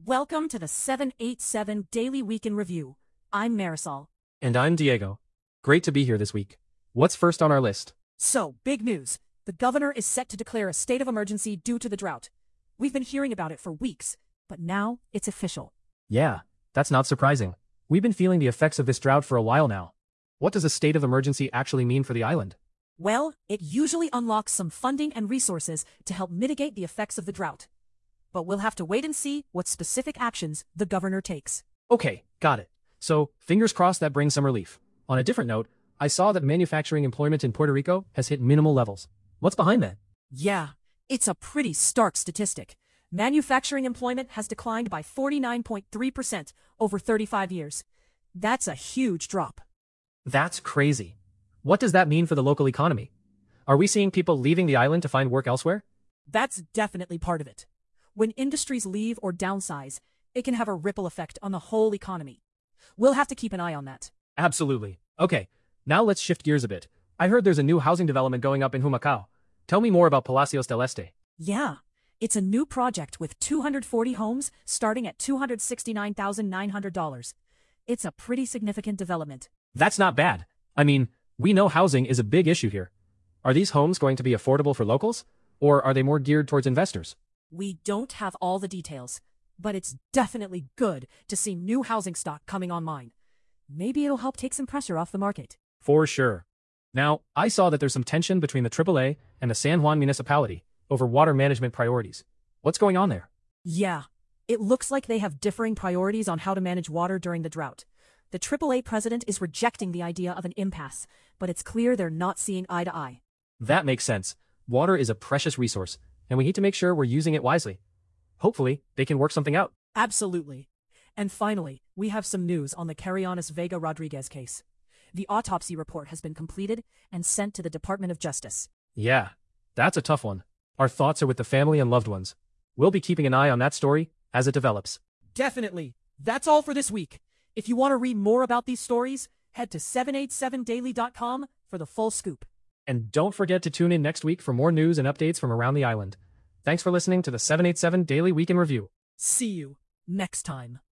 Welcome to the 787 Daily Week in Review. I'm Marisol. And I'm Diego. Great to be here this week. What's first on our list? So, big news. The governor is set to declare a state of emergency due to the drought. We've been hearing about it for weeks, but now it's official. Yeah, that's not surprising. We've been feeling the effects of this drought for a while now. What does a state of emergency actually mean for the island? Well, it usually unlocks some funding and resources to help mitigate the effects of the drought. But we'll have to wait and see what specific actions the governor takes. Okay, got it. So, fingers crossed that brings some relief. On a different note, I saw that manufacturing employment in Puerto Rico has hit minimal levels. What's behind that? Yeah, it's a pretty stark statistic. Manufacturing employment has declined by 49.3% over 35 years. That's a huge drop. That's crazy. What does that mean for the local economy? Are we seeing people leaving the island to find work elsewhere? That's definitely part of it. When industries leave or downsize, it can have a ripple effect on the whole economy. We'll have to keep an eye on that. Absolutely. Okay, now let's shift gears a bit. I heard there's a new housing development going up in Humacao. Tell me more about Palacios del Este. Yeah, it's a new project with 240 homes starting at $269,900. It's a pretty significant development. That's not bad. I mean, we know housing is a big issue here. Are these homes going to be affordable for locals? Or are they more geared towards investors? We don't have all the details, but it's definitely good to see new housing stock coming online. Maybe it'll help take some pressure off the market. For sure. Now, I saw that there's some tension between the AAA and the San Juan municipality over water management priorities. What's going on there? Yeah, it looks like they have differing priorities on how to manage water during the drought. The AAA president is rejecting the idea of an impasse, but it's clear they're not seeing eye to eye. That makes sense. Water is a precious resource, and we need to make sure we're using it wisely. Hopefully, they can work something out. Absolutely. And finally, we have some news on the Carianis Vega Rodriguez case. The autopsy report has been completed and sent to the Department of Justice. Yeah, that's a tough one. Our thoughts are with the family and loved ones. We'll be keeping an eye on that story as it develops. Definitely. That's all for this week. If you want to read more about these stories, head to 787daily.com for the full scoop. And don't forget to tune in next week for more news and updates from around the island. Thanks for listening to the 787 Daily Week in Review. See you next time.